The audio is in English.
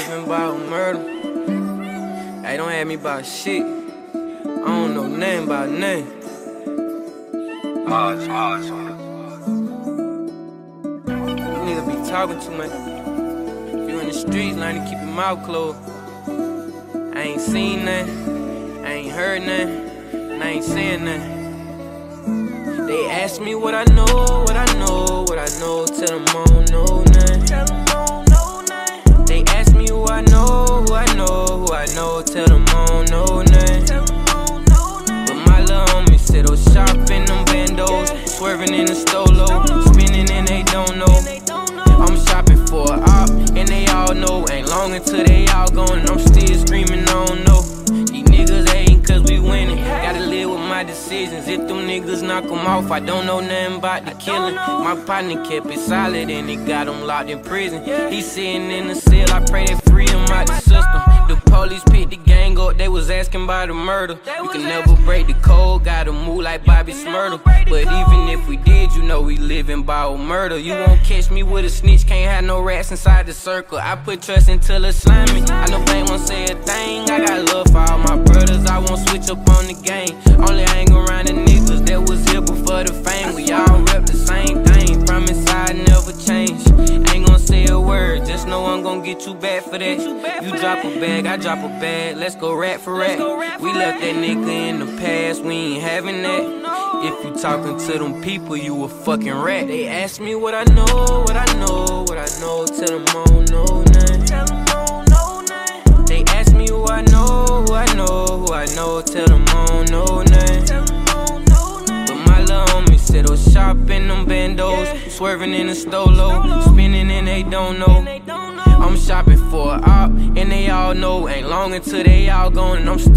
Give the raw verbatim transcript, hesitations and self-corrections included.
living by murder. They don't have me about shit. I don't know nothing about nothing. Odds, odds, You niggas be talking too much. If you in the streets, learn to keep your mouth closed. I ain't seen nothing, I ain't heard nothing, and I ain't saying nothing. They ask me what I know, what I know, what I know. Tell them I don't know nothing. Tell them I don't know nothing. They ask me who I know, who I know, who I know. Tell them I don't know nothing. Tell them I don't know nothing. But my little homie sit on shop in them bandos, swerving in the stolo, spinning and they don't know. I'm shopping for a op, and they all know. Ain't long until they all gone, and I'm still screaming, I don't know. These niggas hating cause we winning. Gotta live with my decisions. If them niggas knock them off, I don't know nothing about the killing. My partner kept it solid, and it got him locked in prison. He sitting in the cell, I pray they free him out the system. The police picked the gang up, they was asking about the murder. You can never break the code, gotta move like Bobby Smurda. But even if we did, you know we living by murder. You won't catch me with a snitch, can't have no rats inside the circle. I put trust until it's slimy. I know they won't say a thing. I got love for all my brothers, I won't switch up on the game. Only hang around the niggas that was here before the fame. We all rep the same thing, from inside never change. Ain't gon' say a word, just know I'm gon' get you back for that. You drop a bag, I drop a bag, let's go rat for rat. We left that nigga in the past, we ain't having that. If you talking to them people, you a fucking rat. They ask me what I know, what I know, what I know. Tell them I don't know nothing. Tell them I don't know nothing. They ask me who I know, who I know, who I know. Tell them I don't know nothing. Tell them I don't know nothing. But my little homie sit on shop in them bandos, swerving in the stolo, spinning and they don't know. I'm shopping for a op, and they all know. Ain't long until they all gone, and I'm still